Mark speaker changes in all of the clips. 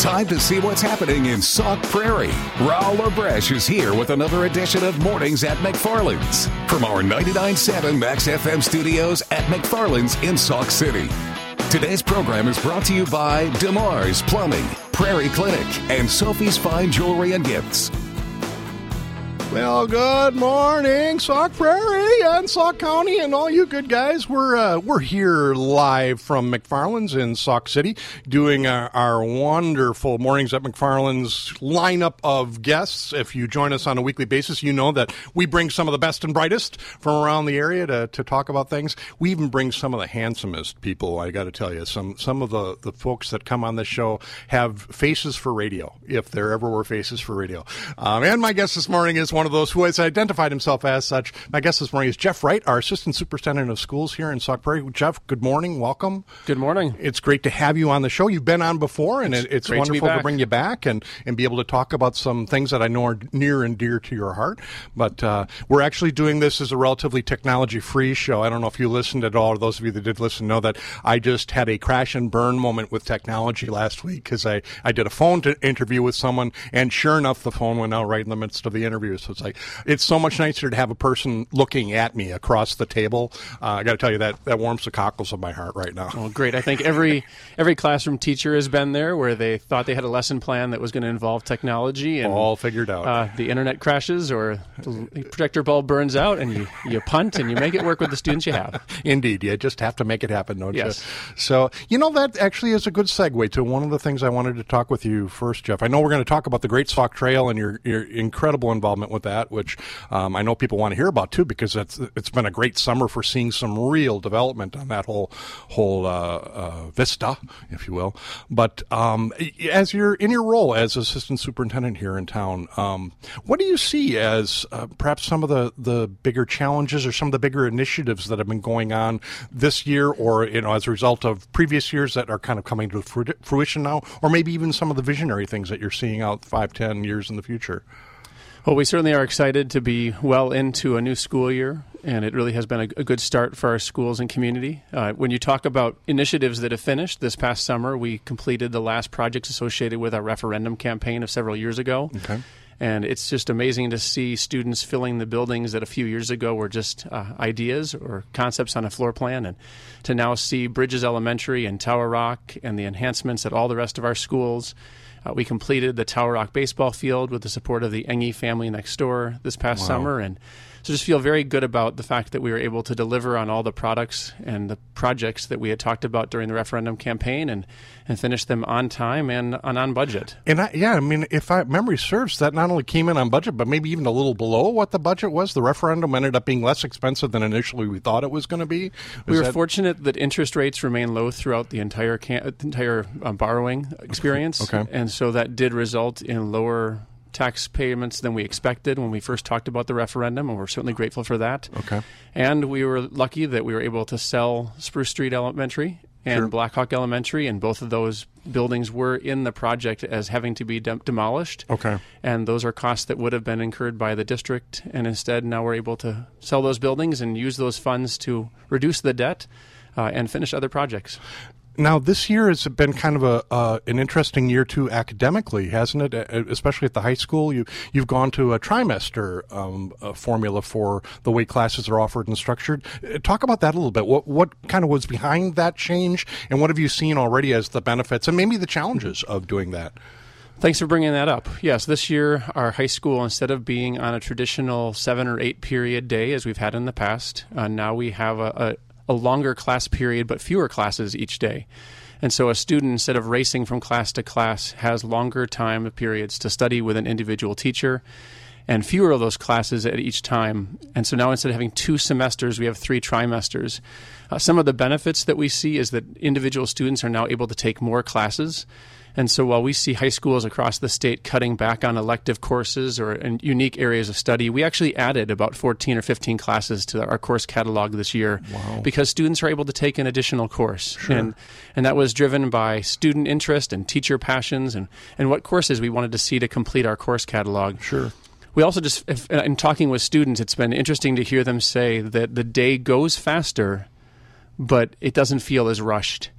Speaker 1: Time to see what's happening in Sauk Prairie. Raul Labresh is here with another edition of Mornings at McFarland's from our 99.7 Max FM studios at McFarland's in Sauk City. Today's program is brought to you by DeMars Plumbing, Prairie Clinic, and Sophie's Fine Jewelry and Gifts.
Speaker 2: Well, good morning, Sauk Prairie and Sauk County, and all you good guys. We're here live from McFarland's in Sauk City, doing our wonderful Mornings at McFarland's lineup of guests. If you join us on a weekly basis, you know that we bring some of the best and brightest from around the area to talk about things. We even bring some of the handsomest people. I got to tell you, some of the folks that come on this show have faces for radio, if there ever were faces for radio. And my guest this morning is one of those who has identified himself as such. My guest this morning is Jeff Wright, our Assistant Superintendent of Schools here in Sauk Prairie. Jeff, good morning. Welcome.
Speaker 3: Good morning.
Speaker 2: It's great to have you on the show. You've been on before, and it's wonderful to bring you back and be able to talk about some things that I know are near and dear to your heart. But we're actually doing this as a relatively technology-free show. I don't know if you listened at all, or those of you that did listen know that I just had a crash and burn moment with technology last week because I did a phone interview with someone, and sure enough, the phone went out right in the midst of the interview. So it's like, it's so much nicer to have a person looking at me across the table. I got to tell you, that warms the cockles of my heart right now.
Speaker 3: Well, great. I think every classroom teacher has been there where they thought they had a lesson plan that was going to involve technology. And
Speaker 2: all figured out.
Speaker 3: The internet crashes or the projector bulb burns out, and you punt and you make it work with the students you have.
Speaker 2: Indeed. You just have to make it happen, don't
Speaker 3: yes.
Speaker 2: you? So, that actually is a good segue to one of the things I wanted to talk with you first, Jeff. I know we're going to talk about the Great Sauk Trail and your incredible involvement with that, which I know people want to hear about too, because it's been a great summer for seeing some real development on that whole vista, if you will. But as you're in your role as assistant superintendent here in town, what do you see as perhaps some of the bigger challenges or some of the bigger initiatives that have been going on this year, or as a result of previous years that are kind of coming to fruition now, or maybe even some of the visionary things that you're seeing out 5-10 years in the future?
Speaker 3: Well, we certainly are excited to be well into a new school year, and it really has been a good start for our schools and community. When you talk about initiatives that have finished this past summer, we completed the last projects associated with our referendum campaign of several years ago.
Speaker 2: Okay.
Speaker 3: And it's just amazing to see students filling the buildings that a few years ago were just ideas or concepts on a floor plan, and to now see Bridges Elementary and Tower Rock and the enhancements at all the rest of our schools. We completed the Tower Rock baseball field with the support of the Engie family next door this past summer, and so just feel very good about the fact that we were able to deliver on all the products and the projects that we had talked about during the referendum campaign and finish them on time and on budget.
Speaker 2: And if memory serves, that not only came in on budget, but maybe even a little below what the budget was. The referendum ended up being less expensive than initially we thought it was going to be.
Speaker 3: We were fortunate that interest rates remain low throughout the entire borrowing experience.
Speaker 2: Okay.
Speaker 3: And so that did result in lower tax payments than we expected when we first talked about the referendum, and we're certainly grateful for that.
Speaker 2: Okay.
Speaker 3: And we were lucky that we were able to sell Spruce Street Elementary and Blackhawk Elementary, and both of those buildings were in the project as having to be demolished.
Speaker 2: Okay.
Speaker 3: And those are costs that would have been incurred by the district, and instead now we're able to sell those buildings and use those funds to reduce the debt and finish other projects.
Speaker 2: Now, this year has been kind of an interesting year, too, academically, hasn't it? Especially at the high school. You've gone to a trimester formula for the way classes are offered and structured. Talk about that a little bit. What kind of was behind that change, and what have you seen already as the benefits and maybe the challenges of doing that?
Speaker 3: Thanks for bringing that up. Yes, this year our high school, instead of being on a traditional 7 or 8 period day as we've had in the past, now we have a longer class period but fewer classes each day. And so a student, instead of racing from class to class, has longer time periods to study with an individual teacher and fewer of those classes at each time. And so now instead of having 2 semesters, we have 3 trimesters. Some of the benefits that we see is that individual students are now able to take more classes. And so while we see high schools across the state cutting back on elective courses or in unique areas of study, we actually added about 14 or 15 classes to our course catalog this year.
Speaker 2: Wow.
Speaker 3: Because students are able to take an additional course.
Speaker 2: Sure.
Speaker 3: And that was driven by student interest and teacher passions and what courses we wanted to see to complete our course catalog.
Speaker 2: Sure.
Speaker 3: We also in talking with students, it's been interesting to hear them say that the day goes faster, but it doesn't feel as rushed.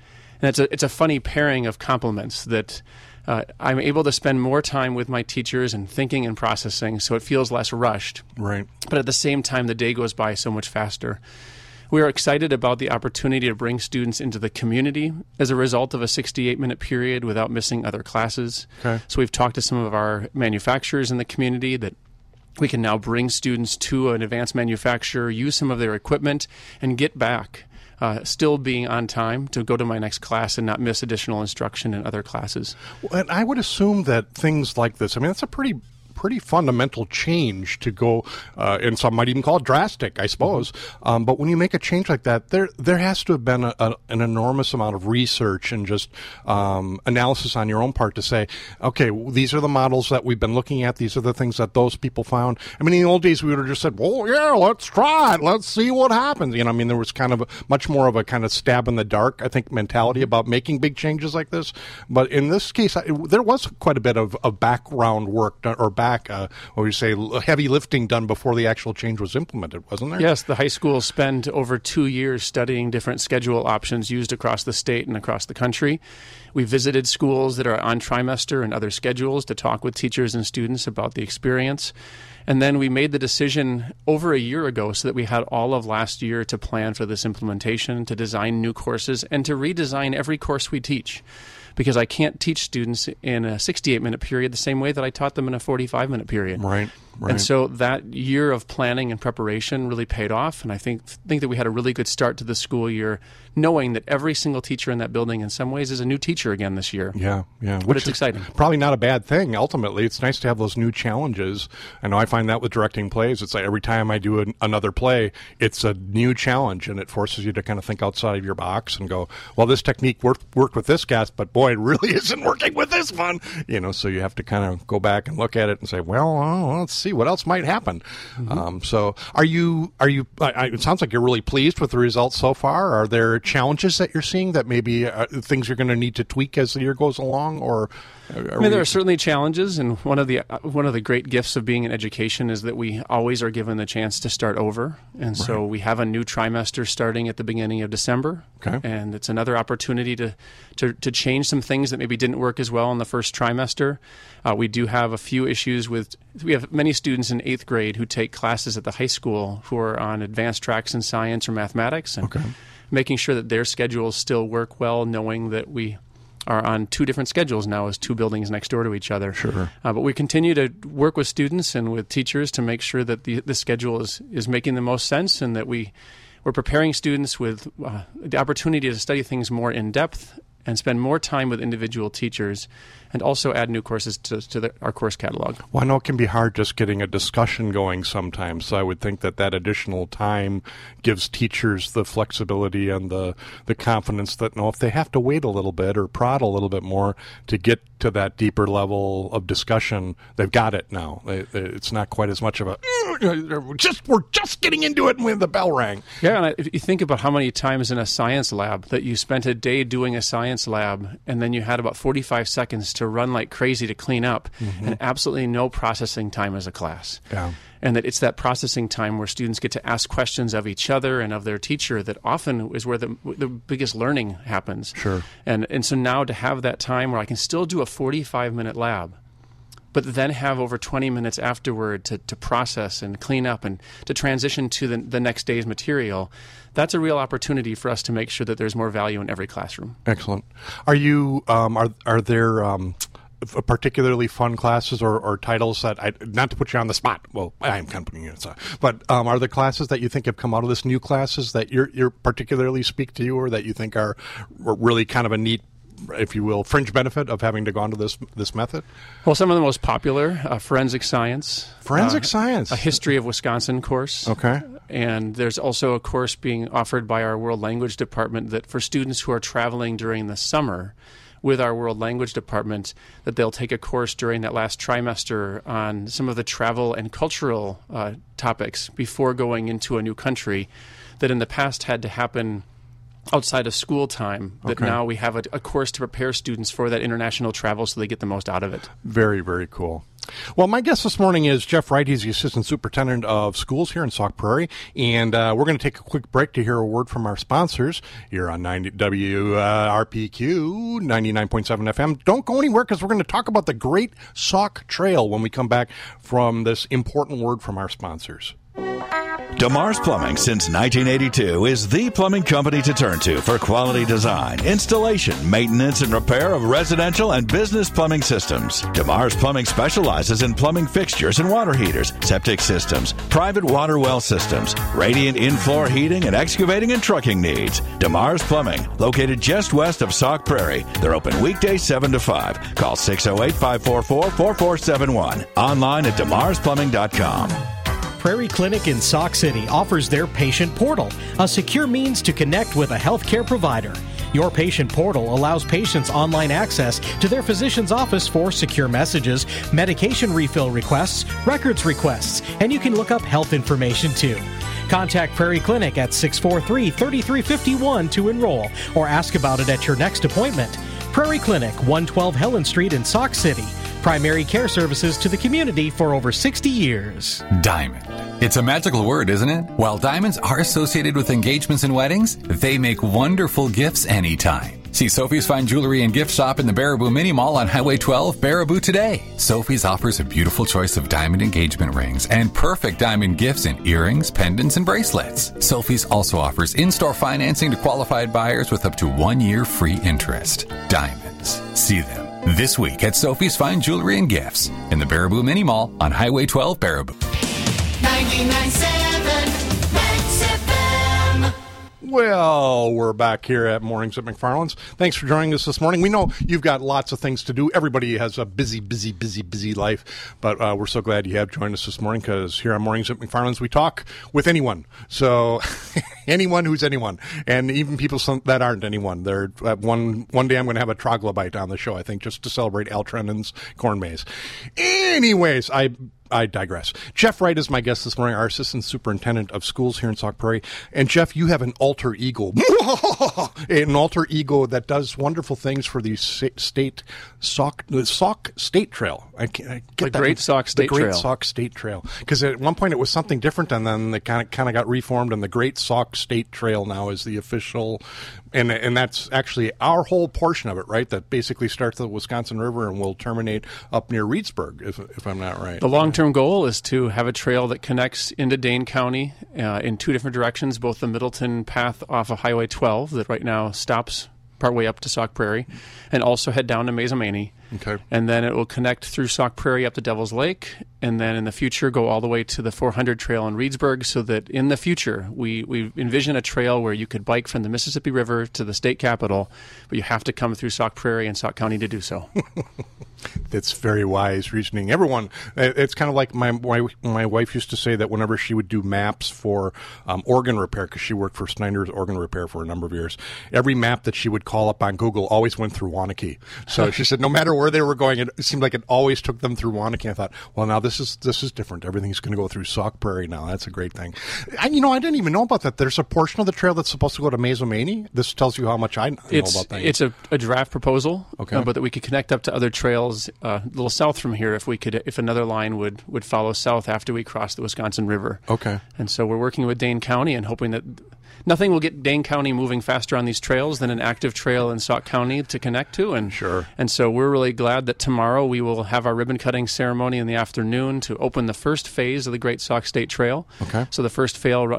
Speaker 3: And it's a funny pairing of complements that I'm able to spend more time with my teachers and thinking and processing, so it feels less rushed.
Speaker 2: Right.
Speaker 3: But at the same time, the day goes by so much faster. We are excited about the opportunity to bring students into the community as a result of a 68-minute period without missing other classes.
Speaker 2: Okay.
Speaker 3: So we've talked to some of our manufacturers in the community that we can now bring students to an advanced manufacturer, use some of their equipment, and get back, still being on time to go to my next class and not miss additional instruction in other classes.
Speaker 2: And I would assume that things like this, I mean, it's a pretty fundamental change to go, and some might even call it drastic, I suppose. But when you make a change like that, there has to have been an enormous amount of research and just analysis on your own part to say, okay, these are the models that we've been looking at. These are the things that those people found. I mean, in the old days, we would have just said, well, yeah, let's try it. Let's see what happens. You know, I mean, there was kind of much more of a kind of stab in the dark, I think, mentality about making big changes like this. But in this case, there was quite a bit of background work done, or what we say, heavy lifting done before the actual change was implemented, wasn't there?
Speaker 3: Yes, the high school spent over 2 years studying different schedule options used across the state and across the country. We visited schools that are on trimester and other schedules to talk with teachers and students about the experience. And then we made the decision over a year ago so that we had all of last year to plan for this implementation, to design new courses, and to redesign every course we teach. Because I can't teach students in a 68-minute period the same way that I taught them in a 45-minute period.
Speaker 2: Right.
Speaker 3: And so that year of planning and preparation really paid off, and I think that we had a really good start to the school year, knowing that every single teacher in that building in some ways is a new teacher again this year.
Speaker 2: Yeah.
Speaker 3: But it's exciting.
Speaker 2: Probably not a bad thing, ultimately. It's nice to have those new challenges. I know I find that with directing plays. It's like every time I do another play, it's a new challenge, and it forces you to kind of think outside of your box and go, well, this technique worked with this cast, but boy, it really isn't working with this one. You know, so you have to kind of go back and look at it and say, well, let's see what else might happen. Mm-hmm. So are you it sounds like you're really pleased with the results so far. Are there challenges that you're seeing that maybe things you're going to need to tweak as the year goes along, or
Speaker 3: there are certainly challenges, and one of the great gifts of being in education is that we always are given the chance to start over. And so we have a new trimester starting at the beginning of December.
Speaker 2: Okay.
Speaker 3: And it's another opportunity to change some things that maybe didn't work as well in the first trimester. We do have a few issues we have many students in 8th grade who take classes at the high school who are on advanced tracks in science or mathematics, and making sure that their schedules still work well, knowing that we are on 2 different schedules now as 2 buildings next door to each other.
Speaker 2: Sure.
Speaker 3: But we continue to work with students and with teachers to make sure that the schedule is making the most sense, and that we're preparing students with the opportunity to study things more in depth and spend more time with individual teachers, and also add new courses to our course catalog.
Speaker 2: Well, I know it can be hard just getting a discussion going sometimes, so I would think that additional time gives teachers the flexibility and the confidence that, if they have to wait a little bit or prod a little bit more to get to that deeper level of discussion, they've got it now. It's not quite as much of a, we're just getting into it when the bell rang.
Speaker 3: Yeah, and if you think about how many times in a science lab that you spent a day doing a science lab, and then you had about 45 seconds to run like crazy to clean up, and absolutely no processing time as a class.
Speaker 2: Yeah.
Speaker 3: And that it's that processing time where students get to ask questions of each other and of their teacher that often is where the biggest learning happens.
Speaker 2: Sure.
Speaker 3: And so now to have that time where I can still do a 45-minute lab, but then have over 20 minutes afterward to process and clean up and to transition to the next day's material, that's a real opportunity for us to make sure that there's more value in every classroom.
Speaker 2: Excellent. Are you are there particularly fun classes or titles that, not to put you on the spot, well, I am kind of putting you on the spot, but are there classes that you think have come out of this, new classes that you're particularly speak to you, or that you think are really kind of a neat, if you will, fringe benefit of having to go into this method?
Speaker 3: Well, some of the most popular, forensic science.
Speaker 2: Forensic science.
Speaker 3: A history of Wisconsin course.
Speaker 2: Okay.
Speaker 3: And there's also a course being offered by our World Language Department that for students who are traveling during the summer with our World Language Department, that they'll take a course during that last trimester on some of the travel and cultural topics before going into a new country that in the past had to happen outside of school time, that
Speaker 2: Okay.
Speaker 3: now we have a course to prepare students for that international travel so they get the most out of it.
Speaker 2: Very, very cool. Well, my guest this morning is Jeff Wright. He's the Assistant Superintendent of Schools here in Sauk Prairie. And we're going to take a quick break to hear a word from our sponsors here on WRPQ 99.7 FM. Don't go anywhere because we're going to talk about the Great Sauk Trail when we come back from this important word from our sponsors.
Speaker 4: DeMars Plumbing since 1982 is the plumbing company to turn to for quality design, installation, maintenance, and repair of residential and business plumbing systems. DeMars Plumbing specializes in plumbing fixtures and water heaters, septic systems, private water well systems, radiant in-floor heating, and excavating and trucking needs. DeMars Plumbing, located just west of Sauk Prairie. They're open weekdays 7 to 5. Call 608-544-4471. Online at demarsplumbing.com.
Speaker 5: Prairie Clinic in Sauk City offers their patient portal, a secure means to connect with a healthcare provider. Your patient portal allows patients online access to their physician's office for secure messages, medication refill requests, records requests, and you can look up health information too. Contact Prairie Clinic at 643-3351 to enroll or ask about it at your next appointment. Prairie Clinic, 112 Helen Street in Sauk City. Primary care services to the community for over 60 years.
Speaker 6: Diamond. It's a magical word, isn't it? While diamonds are associated with engagements and weddings, they make wonderful gifts anytime. See Sophie's Fine Jewelry and Gift Shop in the Baraboo Mini Mall on Highway 12, Baraboo today. Sophie's offers a beautiful choice of diamond engagement rings and perfect diamond gifts in earrings, pendants, and bracelets. Sophie's also offers in-store financing to qualified buyers with up to 1 year free interest. Diamonds. See them this week at Sophie's Fine Jewelry and Gifts in the Baraboo Mini Mall on Highway 12, Baraboo.
Speaker 7: 99.7 Max FM.
Speaker 2: Well, we're back here at Mornings at McFarland's. Thanks for joining us this morning. We know you've got lots of things to do. Everybody has a busy life, but we're so glad you have joined us this morning because here on Mornings at McFarland's, we talk with anyone. So anyone who's anyone, and even people that aren't anyone. They're one day I'm going to have a troglodyte on the show, I think, just to celebrate Al Trennan's corn maze. Anyways, I digress. Jeff Wright is my guest this morning, our Assistant Superintendent of Schools here in Sauk Prairie. And Jeff, you have an alter ego. An alter ego that does wonderful things for the Sauk State Trail.
Speaker 3: The Great Sauk State Trail.
Speaker 2: The Great Sauk State Trail. Because at one point it was something different, and then it kind of got reformed, and the Great Sauk State Trail now is the official, and that's actually our whole portion of it, right? That basically starts at the Wisconsin River and will terminate up near Reedsburg, if I'm not right.
Speaker 3: The long-term goal is to have a trail that connects into Dane County in two different directions, both the Middleton path off of Highway 12 that right now stops partway up to Sauk Prairie, and also head down to Mazomanie.
Speaker 2: Okay.
Speaker 3: And then it will connect through Sauk Prairie up to Devil's Lake, and then in the future go all the way to the 400 trail in Reedsburg, so that in the future we envision a trail where you could bike from the Mississippi River to the state capitol, but you have to come through Sauk Prairie and Sauk County to do so.
Speaker 2: That's very wise reasoning. Everyone, it's kind of like my wife used to say that whenever she would do maps for organ repair, because she worked for Snyder's Organ Repair for a number of years, every map that she would call up on Google always went through Waunakee. So she said no matter where they were going, it seemed like it always took them through Waunakee. I thought, well, now this is different. Everything's going to go through Sauk Prairie now. That's a great thing. I didn't even know about that. There's a portion of the trail that's supposed to go to Mazomanie. This tells you how much I know about things.
Speaker 3: It's a draft proposal,
Speaker 2: okay,
Speaker 3: but that we could connect up to other trails a little south from here if another line would follow south after we cross the Wisconsin River.
Speaker 2: Okay.
Speaker 3: And so we're working with Dane County and hoping that nothing will get Dane County moving faster on these trails than an active trail in Sauk County to connect to. And
Speaker 2: sure. And
Speaker 3: so we're really glad that tomorrow we will have our ribbon cutting ceremony in the afternoon to open the first phase of the Great Sauk State Trail.
Speaker 2: Okay.
Speaker 3: So the first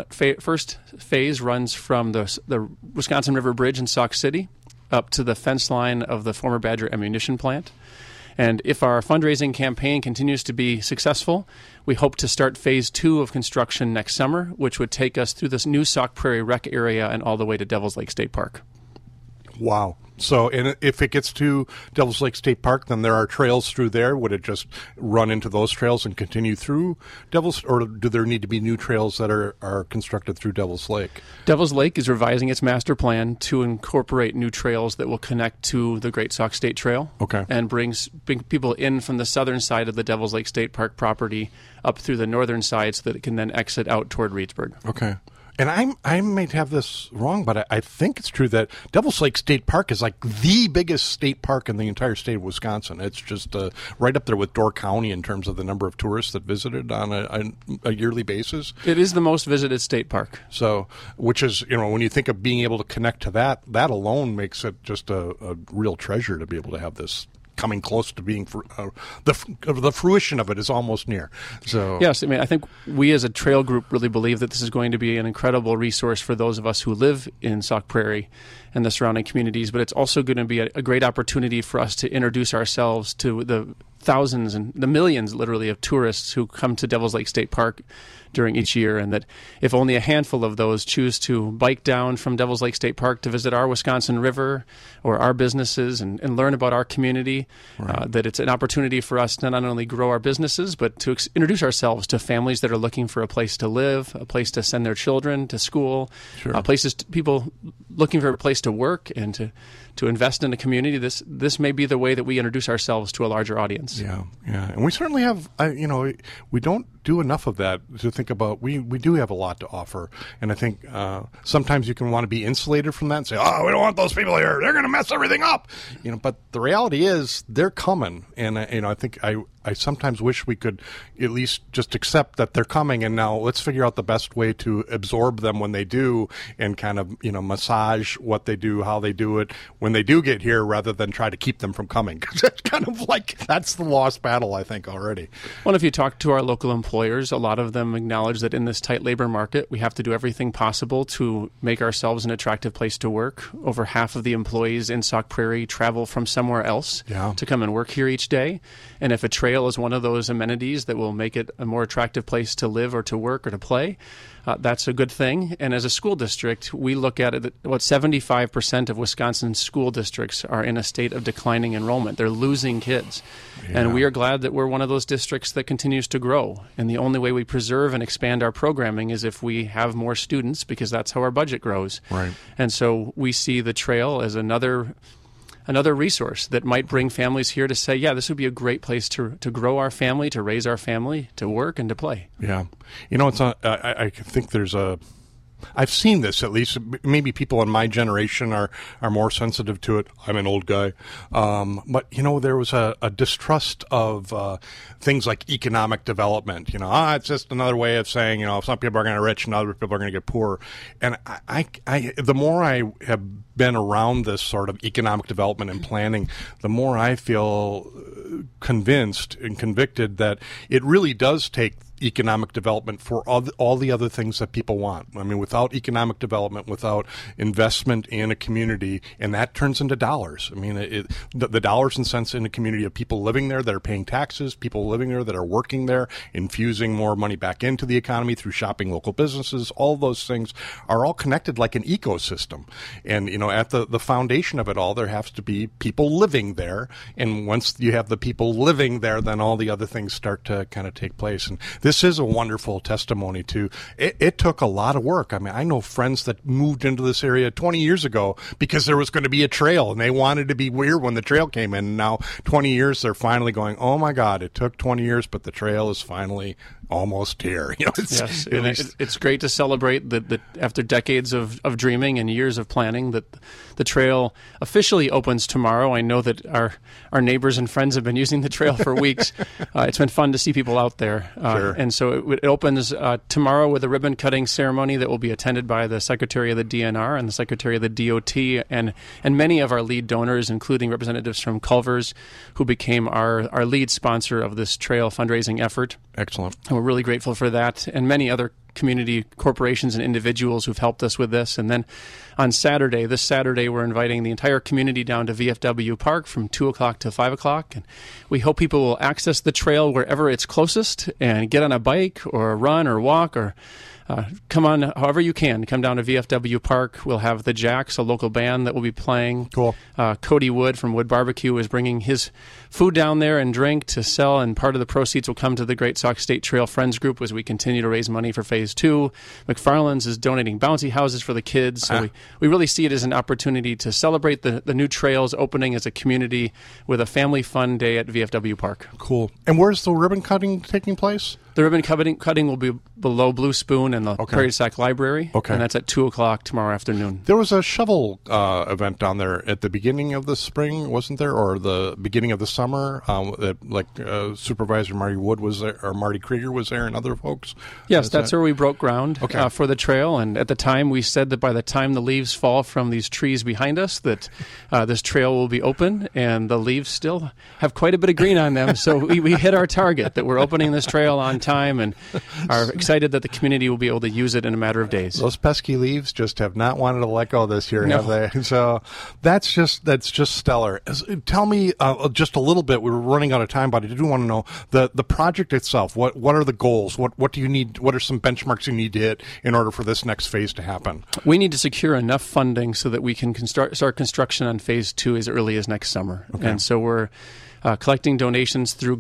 Speaker 3: phase runs from the Wisconsin River Bridge in Sauk City up to the fence line of the former Badger ammunition plant. And if our fundraising campaign continues to be successful, we hope to start phase 2 of construction next summer, which would take us through this new Sauk Prairie Rec area and all the way to Devil's Lake State Park.
Speaker 2: Wow. So if it gets to Devil's Lake State Park, then there are trails through there. Would it just run into those trails and continue through Devil's, or do there need to be new trails that are constructed through Devil's Lake?
Speaker 3: Devil's Lake is revising its master plan to incorporate new trails that will connect to the Great Sauk State Trail.
Speaker 2: Okay.
Speaker 3: And bring people in from the southern side of the Devil's Lake State Park property up through the northern side so that it can then exit out toward Reedsburg.
Speaker 2: Okay. And I might have this wrong, but I think it's true that Devil's Lake State Park is like the biggest state park in the entire state of Wisconsin. It's just right up there with Door County in terms of the number of tourists that visit it on a yearly basis.
Speaker 3: It is the most visited state park.
Speaker 2: So, which is, when you think of being able to connect to that alone makes it just a real treasure to be able to have this coming close to being the fruition of it is almost near. So
Speaker 3: yes, I think we as a trail group really believe that this is going to be an incredible resource for those of us who live in Sauk Prairie and the surrounding communities, but it's also going to be a great opportunity for us to introduce ourselves to the thousands and the millions, literally, of tourists who come to Devil's Lake State Park during each year, and that if only a handful of those choose to bike down from Devil's Lake State Park to visit our Wisconsin River or our businesses and learn about our community, that it's an opportunity for us to not only grow our businesses, but to introduce ourselves to families that are looking for a place to live, a place to send their children to school, people looking for a place to work and to invest in a community. This may be the way that we introduce ourselves to a larger audience.
Speaker 2: Yeah. And we certainly have, we don't do enough of that to think about. We do have a lot to offer. And I think sometimes you can want to be insulated from that and say, we don't want those people here. They're going to mess everything up. But the reality is they're coming. And, I think I sometimes wish we could at least just accept that they're coming, and now let's figure out the best way to absorb them when they do and kind of, massage what they do, how they do it when they do get here, rather than try to keep them from coming. Because it's kind of like that's the lost battle, I think, already.
Speaker 3: Well, if you talk to our local employers, a lot of them acknowledge that in this tight labor market, we have to do everything possible to make ourselves an attractive place to work. Over half of the employees in Sauk Prairie travel from somewhere else to come and work here each day. And if a trail is one of those amenities that will make it a more attractive place to live or to work or to play, that's a good thing. And as a school district, we look at it that about 75% of Wisconsin school districts are in a state of declining enrollment. They're losing kids. And we are glad that we're one of those districts that continues to grow. And the only way we preserve and expand our programming is if we have more students, because that's how our budget grows.
Speaker 2: Right.
Speaker 3: And so we see the trail as another resource that might bring families here to say, this would be a great place to grow our family, to raise our family, to work and to play.
Speaker 2: Yeah. It's I think there's I've seen this, at least. Maybe people in my generation are more sensitive to it. I'm an old guy. But, there was a distrust of things like economic development. It's just another way of saying, some people are going to get rich and other people are going to get poor. And I the more I have been around this sort of economic development and planning, the more I feel convinced and convicted that it really does take economic development for all the other things that people want. I mean, without economic development, without investment in a community, and that turns into dollars. I mean, the dollars and cents in a community of people living there that are paying taxes, people living there that are working there, infusing more money back into the economy through shopping local businesses, all those things are all connected like an ecosystem. And, at the foundation of it all, there has to be people living there. And once you have the people living there, then all the other things start to kind of take place. And this is a wonderful testimony to it took a lot of work. I mean, I know friends that moved into this area 20 years ago because there was going to be a trail and they wanted to be weird when the trail came in. And now 20 years, they're finally going, oh my God, it took 20 years, but the trail is finally almost here.
Speaker 3: It's great to celebrate that after decades of dreaming and years of planning, that the trail officially opens tomorrow. I know that our neighbors and friends have been using the trail for weeks. It's been fun to see people out there.
Speaker 2: Sure.
Speaker 3: And so it opens tomorrow with a ribbon cutting ceremony that will be attended by the Secretary of the DNR and the Secretary of the DOT and many of our lead donors, including representatives from Culver's, who became our lead sponsor of this trail fundraising effort.
Speaker 2: Excellent.
Speaker 3: And we're really grateful for that, and many other community corporations and individuals who've helped us with this. And then on this Saturday, we're inviting the entire community down to VFW Park from 2 o'clock to 5 o'clock. And we hope people will access the trail wherever it's closest and get on a bike or run or walk or come on however you can. Come down to VFW Park. We'll have the Jacks, a local band that will be playing.
Speaker 2: Cool.
Speaker 3: Cody Wood from Wood Barbecue is bringing his food down there and drink to sell, and part of the proceeds will come to the Great Sauk State Trail Friends Group as we continue to raise money for Phase 2. McFarland's is donating bouncy houses for the kids. So we really see it as an opportunity to celebrate the new trails opening as a community with a family fun day at VFW Park.
Speaker 2: Cool. And where's the ribbon cutting taking place?
Speaker 3: The ribbon cutting will be below Blue Spoon in the Prairie Sac Library.
Speaker 2: Okay.
Speaker 3: And that's at 2 o'clock tomorrow afternoon.
Speaker 2: There was a shovel event down there at the beginning of the spring, wasn't there? Or the beginning of the summer? Supervisor Marty Wood was there, or Marty Krieger was there, and other folks?
Speaker 3: Yes, that's where we broke ground
Speaker 2: Okay.
Speaker 3: for the trail. And at the time, we said that by the time the leaves fall from these trees behind us, that this trail will be open. And the leaves still have quite a bit of green on them. So we hit our target that we're opening this trail on time and are excited that the community will be able to use it in a matter of days.
Speaker 2: Those pesky leaves just have not wanted to let go this year,
Speaker 3: No.
Speaker 2: have they? So that's just stellar. Tell me just a little bit. We were running out of time, but I do want to know the project itself. What are the goals? What do you need? What are some benchmarks you need to hit in order for this next phase to happen?
Speaker 3: We need to secure enough funding so that we can start construction on phase 2 as early as next summer.
Speaker 2: Okay.
Speaker 3: And so we're collecting donations through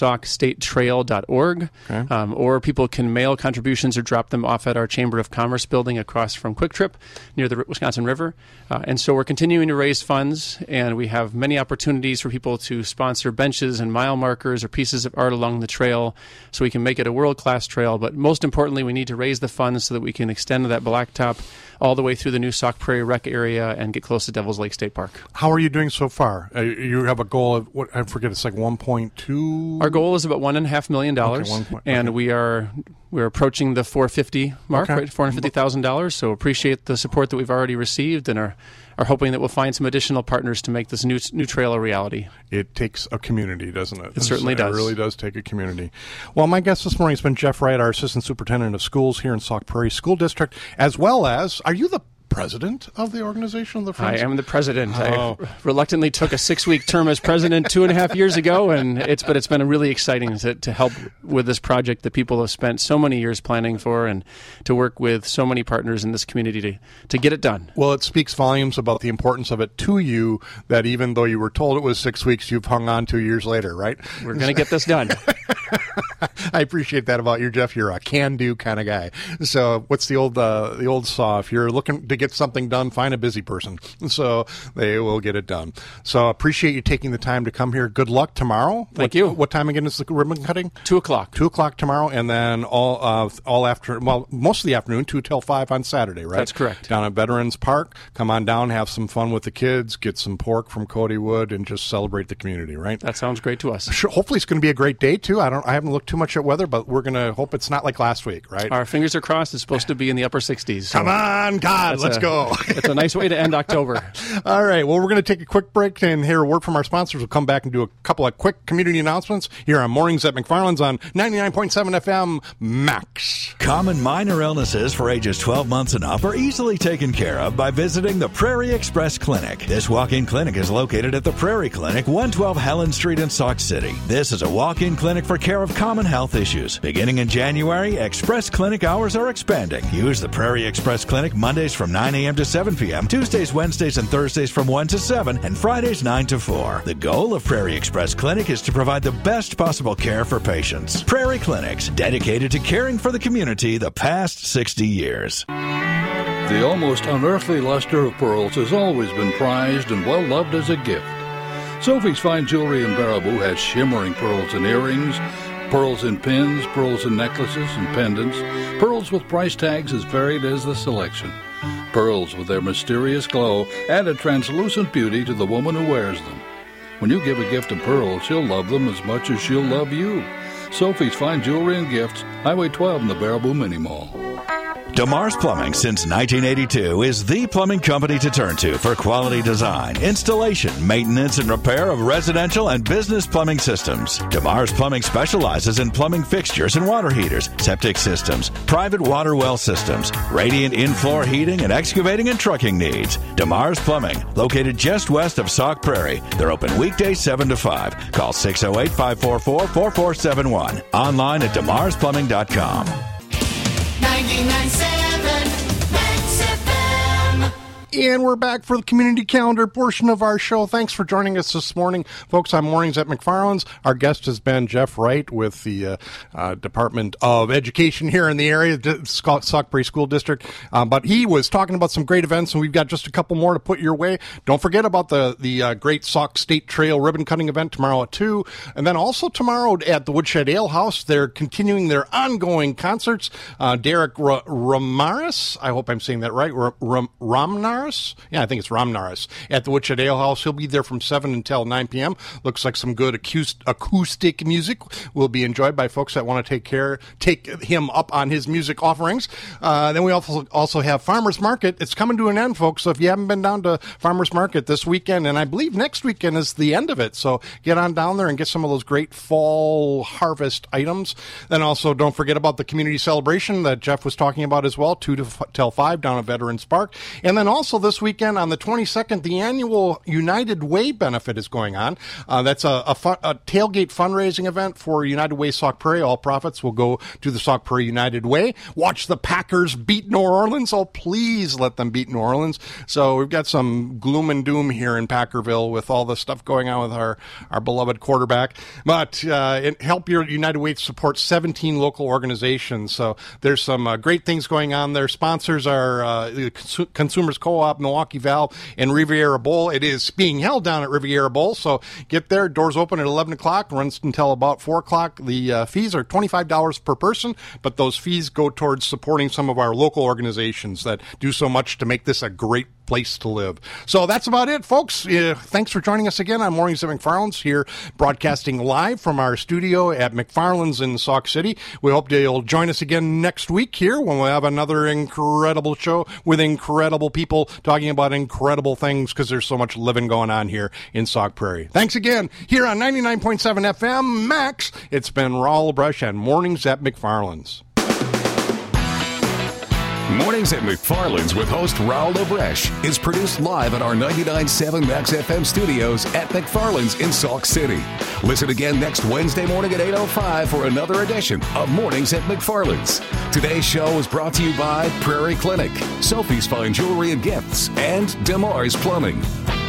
Speaker 3: GreatSaukStateTrail.org, or people can mail contributions or drop them off at our Chamber of Commerce building across from Quick Trip near the Wisconsin River. And so we're continuing to raise funds, and we have many opportunities for people to sponsor benches and mile markers or pieces of art along the trail so we can make it a world-class trail. But most importantly, we need to raise the funds so that we can extend that blacktop all the way through the new Sauk Prairie Rec area and get close to Devil's Lake State Park.
Speaker 2: How are you doing so far? You have a goal of, what, I forget, it's like 1.2?
Speaker 3: Our goal is about $1.5 million, and
Speaker 2: okay.
Speaker 3: we're approaching the 450 mark,
Speaker 2: Okay.
Speaker 3: right? $450,000. So appreciate the support that we've already received, and are hoping that we'll find some additional partners to make this new trail a reality.
Speaker 2: It takes a community, doesn't it?
Speaker 3: It certainly does.
Speaker 2: It really does take a community. Well, my guest this morning has been Jeff Wright, our Assistant Superintendent of Schools here in Sauk Prairie School District, as well as, are you the president of the organization of the Friends?
Speaker 3: I am the president.
Speaker 2: Oh.
Speaker 3: I reluctantly took a 6-week term as president 2.5 years ago, and it's been really exciting to help with this project that people have spent so many years planning for, and to work with so many partners in this community to get it done.
Speaker 2: Well, it speaks volumes about the importance of it to you, that even though you were told it was 6 weeks, you've hung on 2 years later, right?
Speaker 3: We're going to get this done.
Speaker 2: I appreciate that about you, Jeff. You're a can-do kind of guy. So what's the old saw? If you're looking to get something done, find a busy person. So they will get it done. So appreciate you taking the time to come here. Good luck tomorrow.
Speaker 3: Thank you.
Speaker 2: What time again is the ribbon cutting?
Speaker 3: 2 o'clock.
Speaker 2: 2 o'clock tomorrow, and then all after, well, most of the afternoon, 2 till 5 on Saturday, right?
Speaker 3: That's correct.
Speaker 2: Down at Veterans Park. Come on down, have some fun with the kids, get some pork from Cody Wood, and just celebrate the community, right?
Speaker 3: That sounds great to us.
Speaker 2: Sure. Hopefully it's going to be a great day, too. I haven't looked too much at weather, but we're going to hope it's not like last week, right?
Speaker 3: Our fingers are crossed. It's supposed to be in the upper 60s. So
Speaker 2: Come on, God, let's go.
Speaker 3: It's a nice way to end October.
Speaker 2: All right. Well, we're going to take a quick break and hear a word from our sponsors. We'll come back and do a couple of quick community announcements here on Mornings at McFarland's on 99.7 FM Max.
Speaker 4: Common minor illnesses for ages 12 months and up are easily taken care of by visiting the Prairie Express Clinic. This walk-in clinic is located at the Prairie Clinic, 112 Helen Street in Sauk City. This is a walk-in clinic for care of common health issues. Beginning in January, Express Clinic hours are expanding. Use the Prairie Express Clinic Mondays from 9 a.m. to 7 p.m., Tuesdays, Wednesdays, and Thursdays from 1 to 7, and Fridays 9 to 4. The goal of Prairie Express Clinic is to provide the best possible care for patients. Prairie Clinics, dedicated to caring for the community the past 60 years.
Speaker 8: The almost unearthly luster of pearls has always been prized and well loved as a gift. Sophie's Fine Jewelry in Baraboo has shimmering pearls in earrings, pearls in pins, pearls in necklaces and pendants, pearls with price tags as varied as the selection. Pearls with their mysterious glow add a translucent beauty to the woman who wears them. When you give a gift of pearls, she'll love them as much as she'll love you. Sophie's Fine Jewelry and Gifts, Highway 12 in the Baraboo Mini Mall.
Speaker 4: DeMars Plumbing since 1982 is the plumbing company to turn to for quality design, installation, maintenance, and repair of residential and business plumbing systems. DeMars Plumbing specializes in plumbing fixtures and water heaters, septic systems, private water well systems, radiant in-floor heating, and excavating and trucking needs. DeMars Plumbing, located just west of Sauk Prairie. They're open weekdays 7 to 5. Call 608-544-4471. Online at demarsplumbing.com.
Speaker 7: 99.7 Max FM.
Speaker 2: And we're back for the community calendar portion of our show. Thanks for joining us this morning, folks, on Mornings at McFarland's. Our guest has been Jeff Wright with the Department of Education here in the area, Sauk Prairie School District. But he was talking about some great events, and we've got just a couple more to put your way. Don't forget about the great Sauk State Trail ribbon cutting event tomorrow at 2. And then also tomorrow at the Woodshed Ale House, they're continuing their ongoing concerts. Derek Ramaris, I hope I'm saying that right, Ramnaris? Yeah, I think it's Ramnaris at the Woodshed Ale House. He'll be there from 7 until 9 p.m. Looks like some good acoustic music will be enjoyed by folks that want to take him up on his music offerings. Then we also have Farmers Market. It's coming to an end, folks. So if you haven't been down to Farmers Market this weekend, and I believe next weekend is the end of it, so get on down there and get some of those great fall harvest items. Then also don't forget about the community celebration that Jeff was talking about as well, 2 till 5 down at Veterans Park. And then also this weekend on the 22nd, the annual United Way benefit is going on. That's a tailgate fundraising event for United Way Sauk Prairie. All profits will go to the Sauk Prairie United Way. Watch the Packers beat New Orleans. Oh, please let them beat New Orleans. So we've got some gloom and doom here in Packerville with all the stuff going on with our beloved quarterback. But help your United Way support 17 local organizations. So there's some great things going on. Their sponsors are Consumers Co-op, Milwaukee Valve, and Riviera Bowl. It is being held down at Riviera Bowl, so get there. Doors open at 11 o'clock, runs until about 4 o'clock. The fees are $25 per person, but those fees go towards supporting some of our local organizations that do so much to make this a great place to live. So that's about it, folks. Thanks for joining us again on Mornings at McFarland's, here broadcasting live from our studio at McFarland's in Sauk City. We hope you'll join us again next week here when we'll have another incredible show with incredible people talking about incredible things, because there's so much living going on here in Sauk Prairie. Thanks again. Here on 99.7 FM Max, it's been Raul Brush and Mornings at McFarland's.
Speaker 1: Mornings at McFarland's with host Raul Lebrecht is produced live at our 99.7 Max FM studios at McFarland's in Sauk City. Listen again next Wednesday morning at 8:05 for another edition of Mornings at McFarland's. Today's show is brought to you by Prairie Clinic, Sophie's Fine Jewelry and Gifts, and DeMars Plumbing.